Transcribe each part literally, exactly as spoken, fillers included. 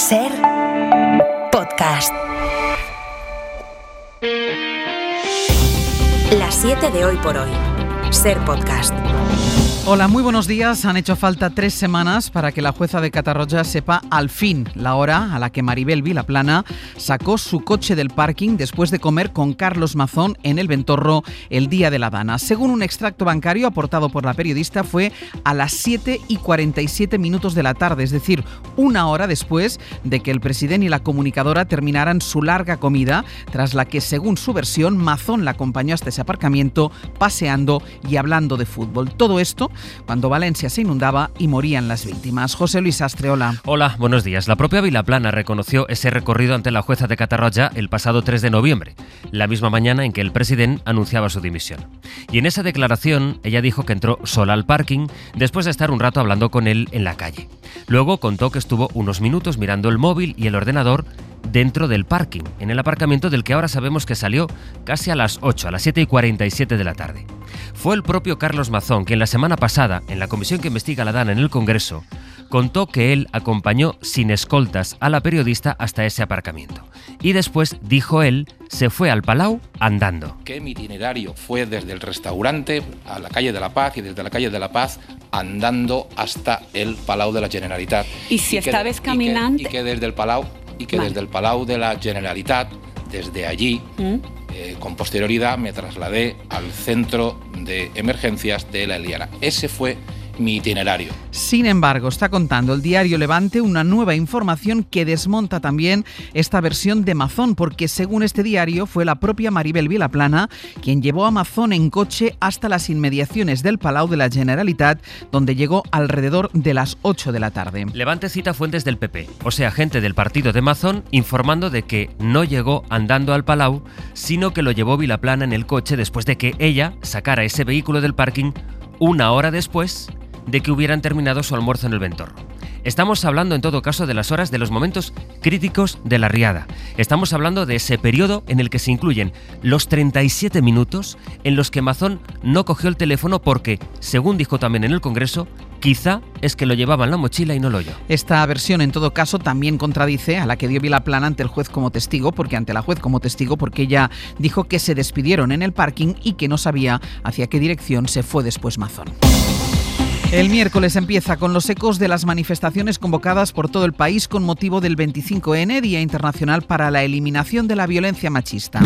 Ser podcast. Las siete de hoy por hoy. Ser podcast. Hola, muy buenos días. Han hecho falta tres semanas para que la jueza de Catarroja sepa al fin la hora a la que Maribel Vilaplana sacó su coche del parking después de comer con Carlos Mazón en el Ventorro el día de la Dana. Según un extracto bancario aportado por la periodista, fue a las siete y cuarenta y siete minutos de la tarde, es decir, una hora después de que el presidente y la comunicadora terminaran su larga comida, tras la que, según su versión, Mazón la acompañó hasta ese aparcamiento paseando y hablando de fútbol. Todo esto cuando Valencia se inundaba y morían las víctimas. José Luis Astre, hola. Hola, buenos días. La propia Vilaplana reconoció ese recorrido ante la jueza de Catarroja el pasado tres de noviembre, la misma mañana en que el presidente anunciaba su dimisión. Y en esa declaración ella dijo que entró sola al parking después de estar un rato hablando con él en la calle. Luego contó que estuvo unos minutos mirando el móvil y el ordenador dentro del parking, en el aparcamiento del que ahora sabemos que salió casi a las ocho, a las siete y cuarenta y siete de la tarde. Fue el propio Carlos Mazón quien la semana pasada, en la comisión que investiga la Dana en el Congreso, contó que él acompañó sin escoltas a la periodista hasta ese aparcamiento. Y después, dijo él, se fue al Palau andando. Que mi itinerario fue desde el restaurante a la calle de la Paz y desde la calle de la Paz andando hasta el Palau de la Generalitat. Y si y que, estabas caminando... Y que, y que desde el Palau y que vale. desde el Palau de la Generalitat, desde allí, ¿Mm? eh, con posterioridad me trasladé al centro de emergencias de La Eliana. Ese fue mi itinerario. Sin embargo, está contando el diario Levante una nueva información que desmonta también esta versión de Mazón, porque según este diario fue la propia Maribel Vilaplana quien llevó a Mazón en coche hasta las inmediaciones del Palau de la Generalitat, donde llegó alrededor de las ocho de la tarde. Levante cita fuentes del P P, o sea, gente del partido de Mazón, informando de que no llegó andando al Palau, sino que lo llevó Vilaplana en el coche después de que ella sacara ese vehículo del parking una hora después de que hubieran terminado su almuerzo en el Ventorro. Estamos hablando en todo caso de las horas de los momentos críticos de la riada. Estamos hablando de ese periodo en el que se incluyen los treinta y siete minutos en los que Mazón no cogió el teléfono porque, según dijo también en el Congreso, quizá es que lo llevaba en la mochila y no lo oyó. Esta versión, en todo caso, también contradice a la que dio Vilaplana ante el juez como testigo, porque ante la juez como testigo, porque ella dijo que se despidieron en el parking y que no sabía hacia qué dirección se fue después Mazón. El miércoles empieza con los ecos de las manifestaciones convocadas por todo el país con motivo del veinticinco ene, Día Internacional para la Eliminación de la Violencia Machista.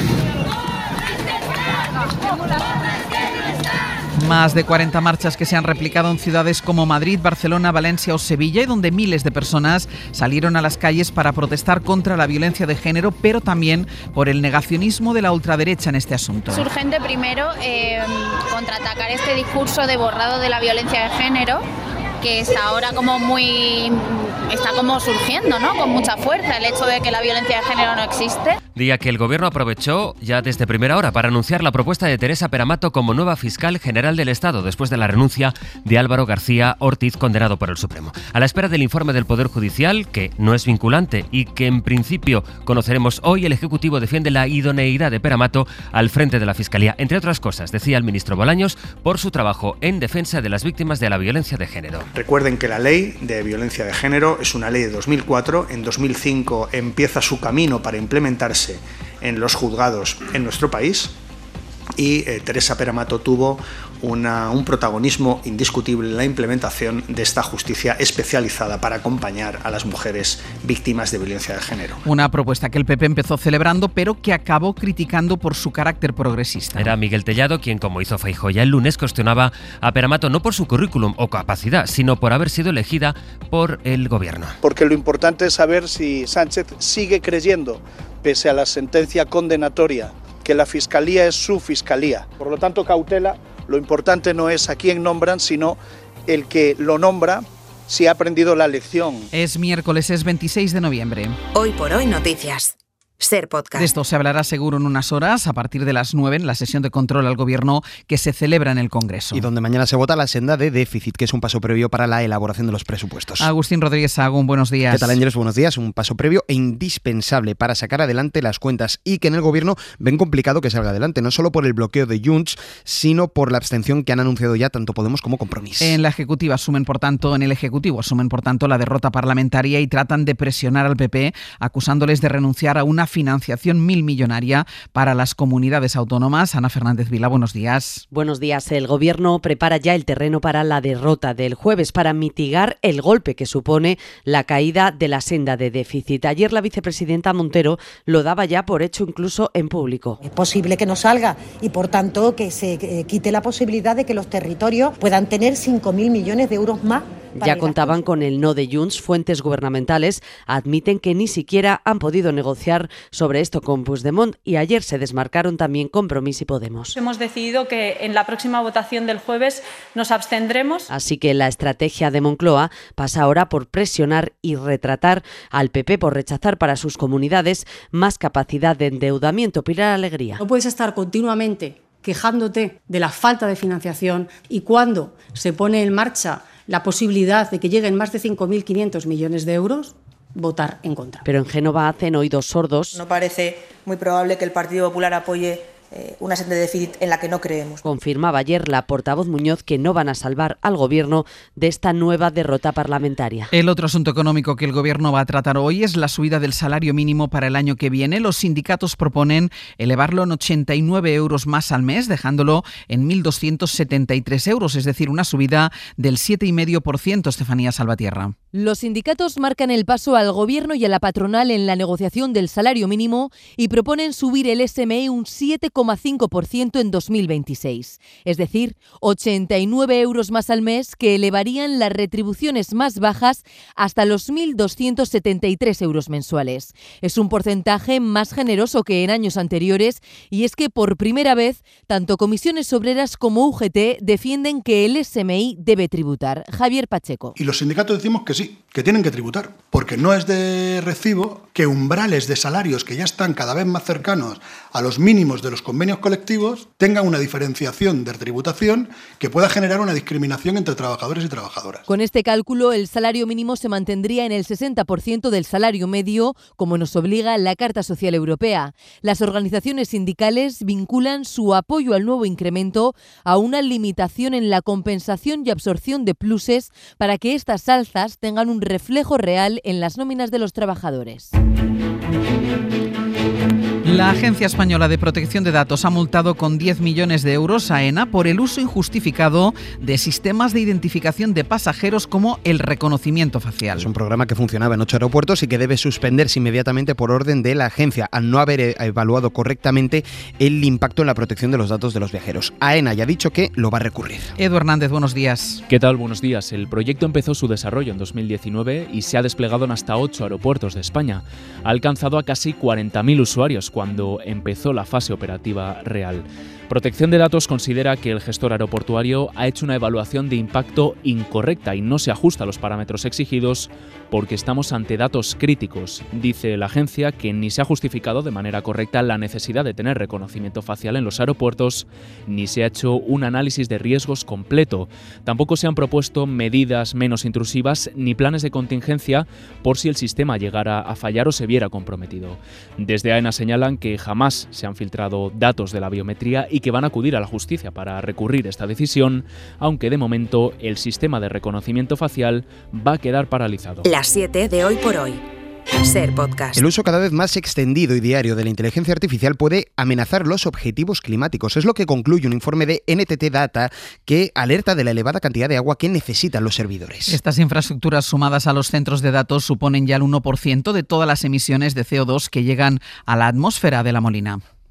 Más de cuarenta marchas que se han replicado en ciudades como Madrid, Barcelona, Valencia o Sevilla, y donde miles de personas salieron a las calles para protestar contra la violencia de género, pero también por el negacionismo de la ultraderecha en este asunto. Es urgente primero eh, contraatacar este discurso de borrado de la violencia de género, que está ahora como muy... está como surgiendo, ¿no?, con mucha fuerza, el hecho de que la violencia de género no existe. Día que el Gobierno aprovechó ya desde primera hora para anunciar la propuesta de Teresa Peramato como nueva fiscal general del Estado, después de la renuncia de Álvaro García Ortiz, condenado por el Supremo. A la espera del informe del Poder Judicial, que no es vinculante y que en principio conoceremos hoy, el Ejecutivo defiende la idoneidad de Peramato al frente de la Fiscalía, entre otras cosas, decía el ministro Bolaños, por su trabajo en defensa de las víctimas de la violencia de género. Recuerden que la ley de violencia de género es una ley de dos mil cuatro, en dos mil cinco empieza su camino para implementarse en los juzgados en nuestro país y eh, Teresa Peramato tuvo una, un protagonismo indiscutible en la implementación de esta justicia especializada para acompañar a las mujeres víctimas de violencia de género. Una propuesta que el P P empezó celebrando, pero que acabó criticando por su carácter progresista. Era Miguel Tellado quien, como hizo Feijóo ya el lunes, cuestionaba a Peramato no por su currículum o capacidad, sino por haber sido elegida por el Gobierno. Porque lo importante es saber si Sánchez sigue creyendo, pese a la sentencia condenatoria, que la Fiscalía es su Fiscalía. Por lo tanto, cautela, lo importante no es a quién nombran, sino el que lo nombra, si ha aprendido la lección. Es miércoles, es veintiséis de noviembre. Hoy por hoy noticias. Ser Podcast. De esto se hablará seguro en unas horas, a partir de las nueve, en la sesión de control al Gobierno que se celebra en el Congreso. Y donde mañana se vota la senda de déficit, que es un paso previo para la elaboración de los presupuestos. Agustín Rodríguez Sahagún, buenos días. ¿Qué tal, Ángeles? Buenos días. Un paso previo e indispensable para sacar adelante las cuentas y que en el Gobierno ven complicado que salga adelante, no solo por el bloqueo de Junts, sino por la abstención que han anunciado ya tanto Podemos como Compromís. En la Ejecutiva asumen, por tanto, en el Ejecutivo asumen, por tanto, la derrota parlamentaria y tratan de presionar al P P, acusándoles de renunciar a una financiación mil millonaria para las comunidades autónomas. Ana Fernández Vila, buenos días. Buenos días. El Gobierno prepara ya el terreno para la derrota del jueves, para mitigar el golpe que supone la caída de la senda de déficit. Ayer la vicepresidenta Montero lo daba ya por hecho incluso en público. Es posible que no salga y, por tanto, que se eh, quite la posibilidad de que los territorios puedan tener cinco mil millones de euros más. Ya contaban con el no de Junts. Fuentes gubernamentales admiten que ni siquiera han podido negociar sobre esto con Puigdemont y ayer se desmarcaron también Compromís y Podemos. Hemos decidido que en la próxima votación del jueves nos abstendremos. Así que la estrategia de Moncloa pasa ahora por presionar y retratar al P P por rechazar para sus comunidades más capacidad de endeudamiento. Pilar Alegría. No puedes estar continuamente quejándote de la falta de financiación y cuando se pone en marcha la posibilidad de que lleguen más de cinco mil quinientos millones de euros, votar en contra. Pero en Génova hacen oídos sordos. No parece muy probable que el Partido Popular apoye eh, una senda de déficit en la que no creemos. Confirmaba ayer la portavoz Muñoz que no van a salvar al Gobierno de esta nueva derrota parlamentaria. El otro asunto económico que el Gobierno va a tratar hoy es la subida del salario mínimo para el año que viene. Los sindicatos proponen elevarlo en ochenta y nueve euros más al mes, dejándolo en mil doscientos setenta y tres euros, es decir, una subida del siete coma cinco por ciento. Estefanía Salvatierra. Los sindicatos marcan el paso al Gobierno y a la patronal en la negociación del salario mínimo y proponen subir el S M I un siete coma cinco por ciento en dos mil veintiséis, es decir, ochenta y nueve euros más al mes, que elevarían las retribuciones más bajas hasta los mil doscientos setenta y tres euros mensuales. Es un porcentaje más generoso que en años anteriores y es que por primera vez tanto Comisiones Obreras como U G T defienden que el S M I debe tributar. Javier Pacheco. Y los sindicatos decimos que sí, que tienen que tributar, porque no es de recibo que umbrales de salarios que ya están cada vez más cercanos a los mínimos de los convenios colectivos tengan una diferenciación de tributación que pueda generar una discriminación entre trabajadores y trabajadoras. Con este cálculo, el salario mínimo se mantendría en el sesenta por ciento del salario medio, como nos obliga la Carta Social Europea. Las organizaciones sindicales vinculan su apoyo al nuevo incremento a una limitación en la compensación y absorción de pluses para que estas alzas tengan un reflejo real en las nóminas de los trabajadores. La Agencia Española de Protección de Datos ha multado con diez millones de euros a AENA por el uso injustificado de sistemas de identificación de pasajeros como el reconocimiento facial. Es un programa que funcionaba en ocho aeropuertos y que debe suspenderse inmediatamente por orden de la agencia al no haber evaluado correctamente el impacto en la protección de los datos de los viajeros. AENA ya ha dicho que lo va a recurrir. Edu Hernández, buenos días. ¿Qué tal? Buenos días. El proyecto empezó su desarrollo en dos mil diecinueve y se ha desplegado en hasta ocho aeropuertos de España. Ha alcanzado a casi cuarenta mil usuarios cuando empezó la fase operativa real. Protección de Datos considera que el gestor aeroportuario ha hecho una evaluación de impacto incorrecta y no se ajusta a los parámetros exigidos porque estamos ante datos críticos. Dice la agencia que ni se ha justificado de manera correcta la necesidad de tener reconocimiento facial en los aeropuertos, ni se ha hecho un análisis de riesgos completo. Tampoco se han propuesto medidas menos intrusivas ni planes de contingencia por si el sistema llegara a fallar o se viera comprometido. Desde AENA señalan que jamás se han filtrado datos de la biometría y que van a acudir a la justicia para recurrir esta decisión, aunque de momento el sistema de reconocimiento facial va a quedar paralizado. Las siete de Hoy por Hoy. Ser Podcast. El uso cada vez más extendido y diario de la inteligencia artificial puede amenazar los objetivos climáticos. Es lo que concluye un informe de N T T Data que alerta de la elevada cantidad de agua que necesitan los servidores. Estas infraestructuras sumadas a los centros de datos suponen ya el uno por ciento de todas las emisiones de C O dos que llegan a la atmósfera de La Molina.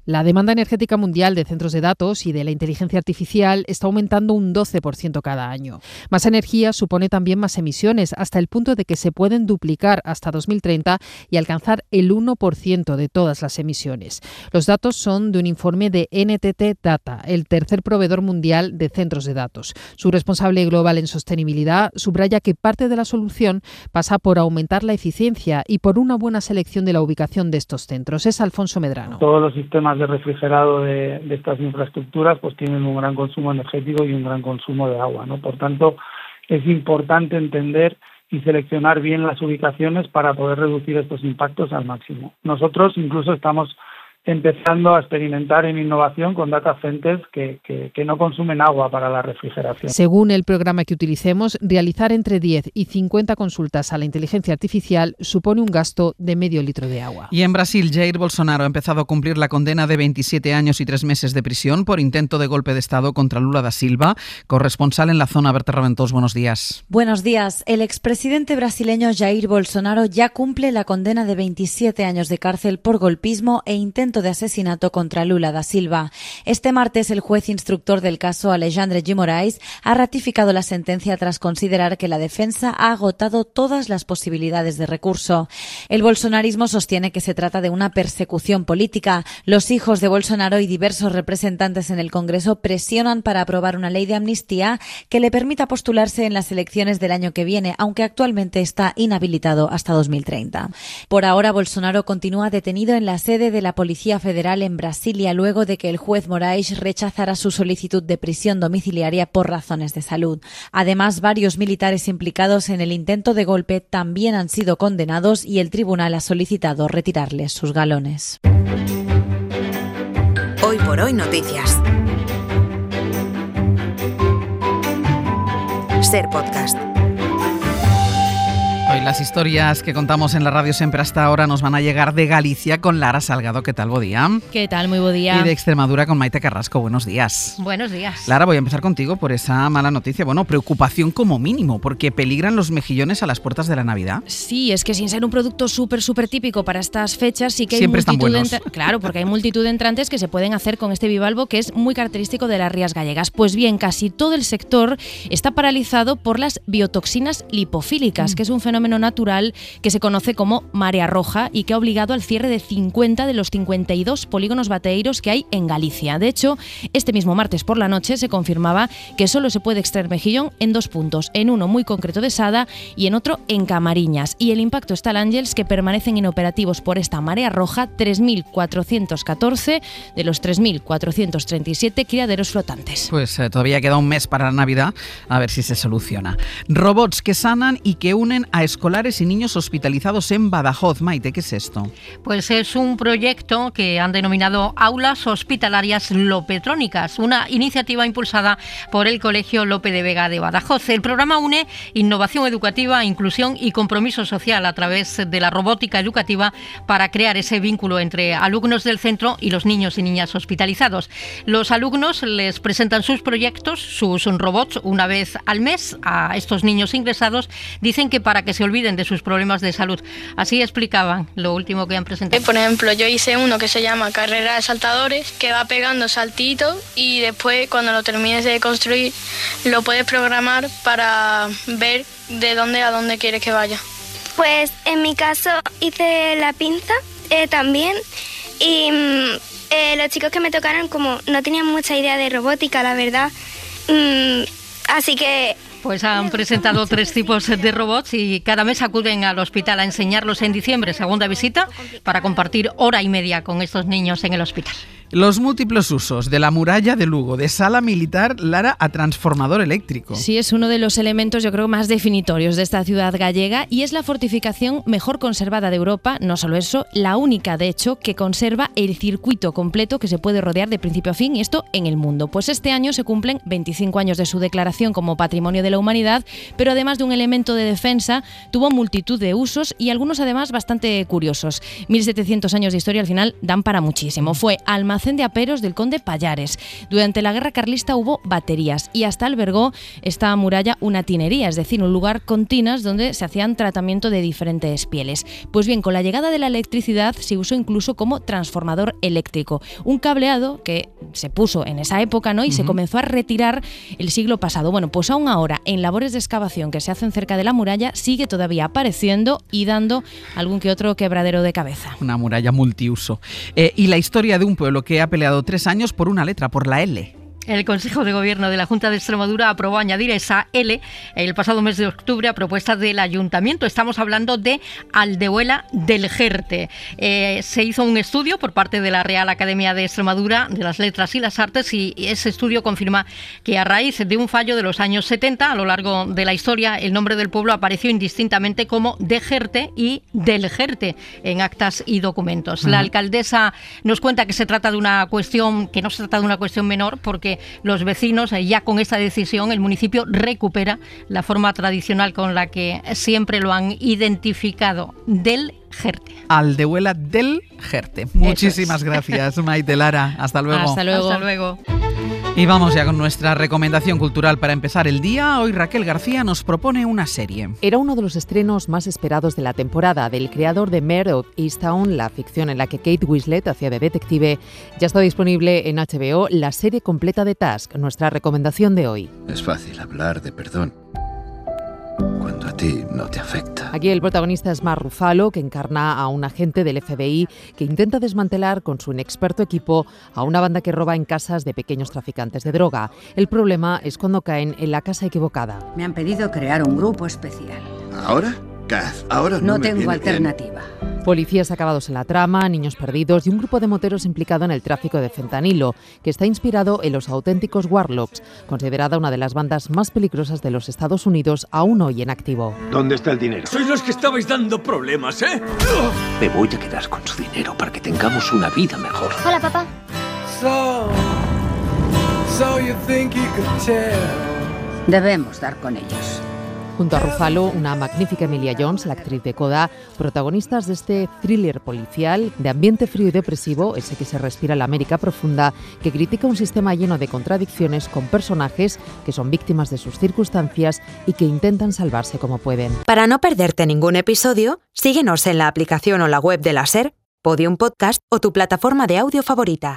La demanda energética mundial de centros de datos y de la inteligencia artificial está aumentando un doce por ciento cada año. Más energía supone también más emisiones, hasta el punto de que se pueden duplicar hasta dos mil treinta y alcanzar el uno por ciento de todas las emisiones. Los datos son de un informe de N T T Data, el tercer proveedor mundial de centros de datos. Su responsable global en sostenibilidad subraya que parte de la solución pasa por aumentar la eficiencia y por una buena selección de la ubicación de estos centros. Es Alfonso Medrano. Todos los sistemas de refrigerado de, de estas infraestructuras pues tienen un gran consumo energético y un gran consumo de agua, ¿no? Por tanto, es importante entender y seleccionar bien las ubicaciones para poder reducir estos impactos al máximo. Nosotros incluso estamos empezando a experimentar en innovación con data centers que, que, que no consumen agua para la refrigeración. Según el programa que utilicemos, realizar entre diez y cincuenta consultas a la inteligencia artificial supone un gasto de medio litro de agua. Y en Brasil, Jair Bolsonaro ha empezado a cumplir la condena de veintisiete años y tres meses de prisión por intento de golpe de Estado contra Lula da Silva. Corresponsal en la zona, Berta Raventós, buenos días. Buenos días. El expresidente brasileño Jair Bolsonaro ya cumple la condena de veintisiete años de cárcel por golpismo e intento de asesinato contra Lula da Silva. Este martes, el juez instructor del caso, Alexandre de Moraes, ha ratificado la sentencia tras considerar que la defensa ha agotado todas las posibilidades de recurso. El bolsonarismo sostiene que se trata de una persecución política. Los hijos de Bolsonaro y diversos representantes en el Congreso presionan para aprobar una ley de amnistía que le permita postularse en las elecciones del año que viene, aunque actualmente está inhabilitado hasta dos mil treinta. Por ahora, Bolsonaro continúa detenido en la sede de la Policía Federal en Brasilia luego de que el juez Moraes rechazara su solicitud de prisión domiciliaria por razones de salud. Además, varios militares implicados en el intento de golpe también han sido condenados y el tribunal ha solicitado retirarles sus galones. Hoy por hoy noticias. Ser Podcast. Hoy las historias que contamos en la radio siempre hasta ahora nos van a llegar de Galicia con Lara Salgado. ¿Qué tal? Buen día. ¿Qué tal? Muy buen día. Y de Extremadura con Maite Carrasco. Buenos días. Buenos días. Lara, voy a empezar contigo por esa mala noticia. Bueno, preocupación como mínimo, porque peligran los mejillones a las puertas de la Navidad. Sí, es que sin ser un producto súper, súper típico para estas fechas, sí que hay siempre multitud están buenos. de entra- Claro, porque hay multitud de entrantes que se pueden hacer con este bivalvo que es muy característico de las Rías Gallegas. Pues bien, casi todo el sector está paralizado por las biotoxinas lipofílicas, mm. que es un fenómeno natural que se conoce como marea roja y que ha obligado al cierre de cincuenta de los cincuenta y dos polígonos bateeiros que hay en Galicia. De hecho, este mismo martes por la noche se confirmaba que solo se puede extraer mejillón en dos puntos, en uno muy concreto de Sada y en otro en Camariñas. Y el impacto está al Ángels, que permanecen inoperativos por esta marea roja tres mil cuatrocientos catorce de los tres mil cuatrocientos treinta y siete criaderos flotantes. Pues eh, todavía queda un mes para la Navidad, a ver si se soluciona. Robots que sanan y que unen a escolares y niños hospitalizados en Badajoz. Maite, ¿qué es esto? Pues es un proyecto que han denominado Aulas Hospitalarias Lopetrónicas, una iniciativa impulsada por el Colegio Lope de Vega de Badajoz. El programa une innovación educativa, inclusión y compromiso social a través de la robótica educativa para crear ese vínculo entre alumnos del centro y los niños y niñas hospitalizados. Los alumnos les presentan sus proyectos, sus robots, una vez al mes a estos niños ingresados. Dicen que para que se olviden de sus problemas de salud. Así explicaban lo último que han presentado. Por ejemplo, yo hice uno que se llama Carrera de Saltadores, que va pegando saltitos y después cuando lo termines de construir lo puedes programar para ver de dónde a dónde quieres que vaya. Pues en mi caso hice la pinza eh, también y eh, los chicos que me tocaron como no tenían mucha idea de robótica, la verdad, mm, así que... Pues han presentado tres tipos de robots y cada mes acuden al hospital a enseñarlos en diciembre, segunda visita, para compartir hora y media con estos niños en el hospital. Los múltiples usos de la muralla de Lugo, de sala militar, Lara, a transformador eléctrico. Sí, es uno de los elementos, yo creo, más definitorios de esta ciudad gallega y es la fortificación mejor conservada de Europa. No solo eso, la única, de hecho, que conserva el circuito completo que se puede rodear de principio a fin, y esto en el mundo. Pues este año se cumplen veinticinco años de su declaración como Patrimonio de la Humanidad, pero además de un elemento de defensa, tuvo multitud de usos y algunos además bastante curiosos. mil setecientos años de historia al final dan para muchísimo. Fue almacén almacén de aperos del conde Pallares. Durante la guerra carlista hubo baterías y hasta albergó esta muralla una tinería, es decir, un lugar con tinas donde se hacían tratamiento de diferentes pieles. Pues bien, con la llegada de la electricidad se usó incluso como transformador eléctrico, un cableado que se puso en esa época, ¿no? Y uh-huh. se comenzó a retirar el siglo pasado. Bueno, pues aún ahora, en labores de excavación que se hacen cerca de la muralla, sigue todavía apareciendo y dando algún que otro quebradero de cabeza. Una muralla multiuso. Eh, y la historia de un pueblo que ha peleado tres años por una letra, por la L. El Consejo de Gobierno de la Junta de Extremadura aprobó añadir esa L el pasado mes de octubre a propuesta del Ayuntamiento. Estamos hablando de Aldehuela del Jerte. Eh, se hizo un estudio por parte de la Real Academia de Extremadura de las Letras y las Artes y ese estudio confirma que a raíz de un fallo de los años setenta, a lo largo de la historia, el nombre del pueblo apareció indistintamente como de Jerte y del Jerte en actas y documentos. Uh-huh. La alcaldesa nos cuenta que se trata de una cuestión, que no se trata de una cuestión menor, porque los vecinos, ya con esta decisión, el municipio recupera la forma tradicional con la que siempre lo han identificado, del Jerte. Aldehuela del Jerte. Muchísimas es. gracias, Maite Lara. Hasta luego. Hasta luego. Hasta luego. Y vamos ya con nuestra recomendación cultural para empezar el día. Hoy Raquel García nos propone una serie. Era uno de los estrenos más esperados de la temporada, del creador de Mare of Easttown, la ficción en la que Kate Winslet hacía de detective. Ya está disponible en H B O la serie completa de Task, nuestra recomendación de hoy. Es fácil hablar de perdón cuando a ti no te afecta. Aquí el protagonista es Mark Ruffalo, que encarna a un agente del F B I que intenta desmantelar con su inexperto equipo a una banda que roba en casas de pequeños traficantes de droga. El problema es cuando caen en la casa equivocada. Me han pedido crear un grupo especial. ¿Ahora? Kath, ahora no, no me tengo alternativa. Bien. Policías acabados en la trama, niños perdidos y un grupo de moteros implicado en el tráfico de fentanilo, que está inspirado en los auténticos Warlocks, considerada una de las bandas más peligrosas de los Estados Unidos aún hoy en activo. ¿Dónde está el dinero? Sois los que estabais dando problemas, ¿eh? Me voy a quedar con su dinero para que tengamos una vida mejor. Hola, papá. So, so you think you could tell. Debemos dar con ellos. Junto a Ruffalo, una magnífica Emilia Jones, la actriz de Coda, protagonistas de este thriller policial de ambiente frío y depresivo, ese que se respira en la América profunda, que critica un sistema lleno de contradicciones con personajes que son víctimas de sus circunstancias y que intentan salvarse como pueden. Para no perderte ningún episodio, síguenos en la aplicación o la web de la SER, Podium Podcast o tu plataforma de audio favorita.